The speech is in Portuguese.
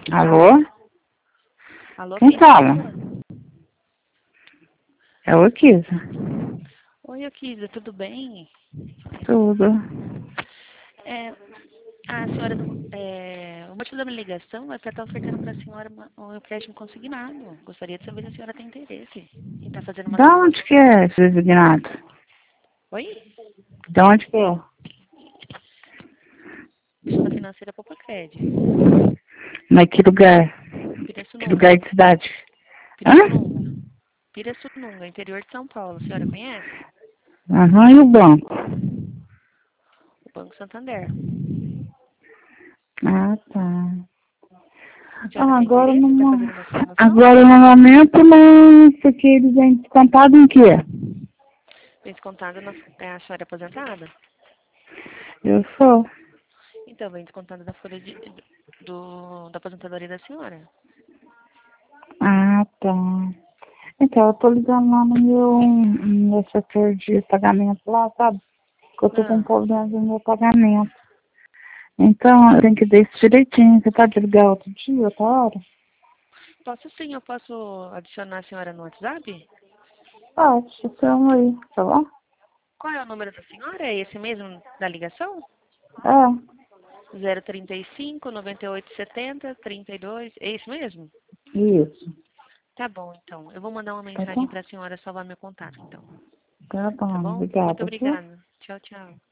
Alô? Alô, Quem quem fala? fala? É o Kisa. Oi, Akisa, tudo bem? Tudo. É, a senhora, o motivo da minha ligação é para estar oferecendo para a senhora um empréstimo consignado. Gostaria de saber se a senhora tem interesse em estar fazendo uma Da onde renovação. que é esse designado? Oi? Da onde que é? Estou da financeira Popacred. Mas que lugar? Que Pirassununga. lugar de cidade? Hã? Pirassununga. Pirassununga, interior de São Paulo. A senhora conhece? Aham, e o banco? O Banco Santander. Ah, tá. A senhora Ah, tem agora interesse em estar no, fazendo uma renovação? agora no momento não, porque eles vêm descontado em quê? Tem descontado a senhora é aposentada? Eu sou. Então, vem descontado da folha da aposentadoria da senhora. Ah, tá. Então, eu tô ligando lá no meu setor de pagamento lá, sabe? Que eu tô com Ah, problema no meu pagamento. Então, eu tenho que ver isso direitinho. Você pode ligar outro dia, outra hora? posso sim, eu posso adicionar a senhora no WhatsApp? Pode, então aí, tá bom? Qual é o número da senhora? É esse mesmo da ligação? É, 035 98 70 32. É isso mesmo? isso. Tá bom, então. Eu vou mandar uma Tá mensagem bom? para a senhora salvar meu contato, então. Tá Tá bom, bom? Muito obrigada, viu? obrigada. Tchau, tchau.